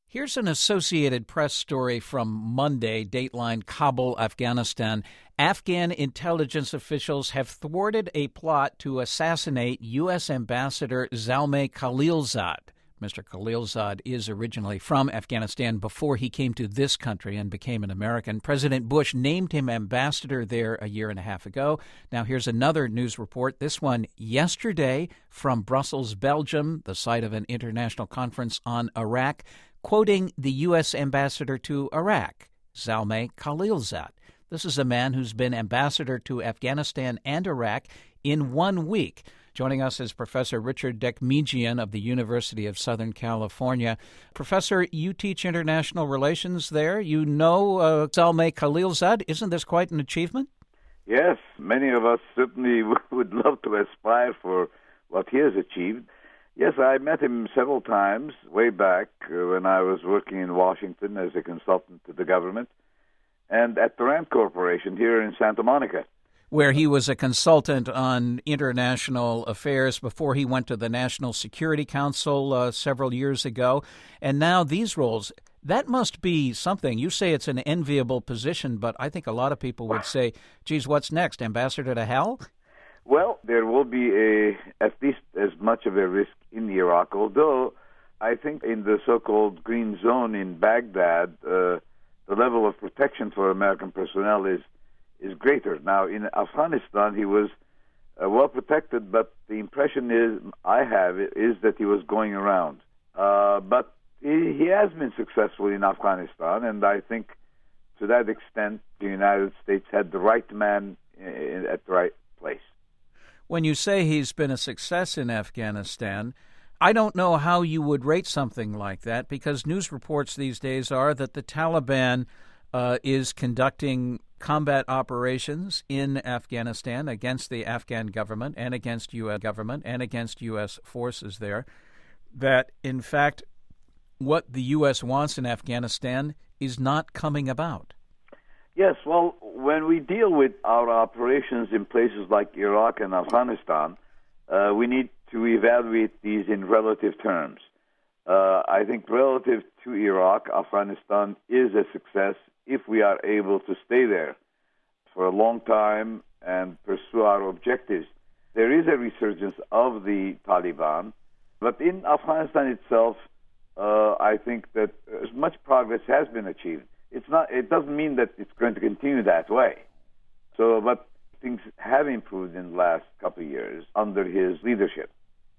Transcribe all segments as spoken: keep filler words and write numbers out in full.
Here's an Associated Press story from Monday, Dateline Kabul, Afghanistan. Afghan intelligence officials have thwarted a plot to assassinate U S. Ambassador Zalmay Khalilzad. Mister Khalilzad is originally from Afghanistan before he came to this country and became an American. President Bush named him ambassador there a year and a half ago. Now here's another news report, this one yesterday from Brussels, Belgium, the site of an international conference on Iraq, quoting the U S ambassador to Iraq, Zalmay Khalilzad. This is a man who's been ambassador to Afghanistan and Iraq in one week. Joining us is Professor Richard Deckmejian of the University of Southern California. Professor, you teach international relations there. You know uh, Zalmay Khalilzad. Isn't this quite an achievement? Yes, many of us certainly would love to aspire for what he has achieved. Yes, I met him several times way back uh, when I was working in Washington as a consultant to the government and at the Rand Corporation here in Santa Monica, where he was a consultant on international affairs before he went to the National Security Council uh, several years ago. And now these roles, that must be something. You say it's an enviable position, but I think a lot of people would say, geez, what's next? Ambassador to hell? Well, there will be a at least as much of a risk in Iraq, although I think in the so-called green zone in Baghdad, uh, the level of protection for American personnel is is greater. Now, in Afghanistan, he was uh, well protected, but the impression is I have is that he was going around. Uh, but he, he has been successful in Afghanistan, and I think to that extent, the United States had the right man in, at the right place. When you say he's been a success in Afghanistan, I don't know how you would rate something like that, because news reports these days are that the Taliban uh, is conducting combat operations in Afghanistan against the Afghan government and against U S government and against U S forces there, that, in fact, what the U S wants in Afghanistan is not coming about. Yes, well, when we deal with our operations in places like Iraq and Afghanistan, uh, we need to evaluate these in relative terms. Uh, I think relative to Iraq, Afghanistan is a success if we are able to stay there for a long time and pursue our objectives. There is a resurgence of the Taliban, but in Afghanistan itself, uh, I think that as much progress has been achieved. It's not. It doesn't mean that it's going to continue that way. So, but things have improved in the last couple of years under his leadership.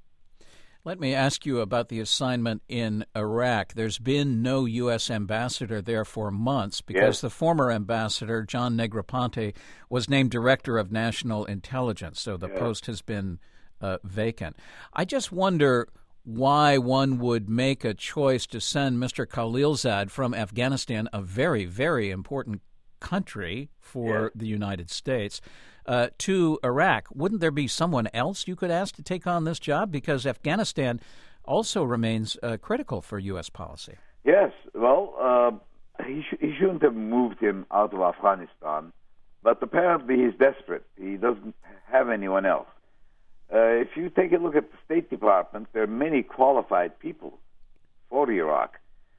Let me ask you about the assignment in Iraq. There's been no U S ambassador there for months because Yes. the former ambassador, John Negroponte, was named Director of National Intelligence, so the Yes. post has been uh, vacant. I just wonder why one would make a choice to send Mister Khalilzad from Afghanistan, a very, very important country for Yes. the United States, Uh, to Iraq. Wouldn't there be someone else you could ask to take on this job? Because Afghanistan also remains uh, critical for U S policy. Yes, well, uh, he, sh- he shouldn't have moved him out of Afghanistan, but apparently he's desperate. He doesn't have anyone else. Uh, if you take a look at the State Department, there are many qualified people for Iraq.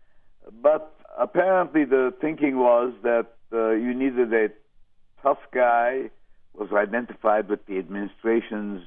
But apparently the thinking was that uh, you needed a tough guy was identified with the administration's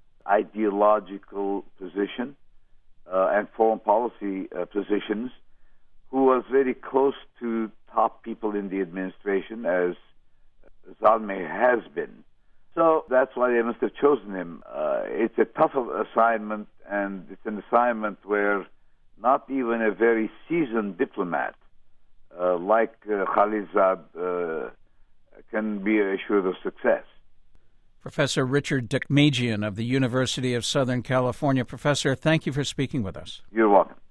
ideological position uh, and foreign policy uh, positions, who was very close to top people in the administration, as Zalmay has been. So that's why they must have chosen him. Uh, it's a tough assignment, and it's an assignment where not even a very seasoned diplomat uh, like uh, Khalilzad uh, can be assured of success. Professor Richard Deckmejian of the University of Southern California. Professor, thank you for speaking with us. You're welcome.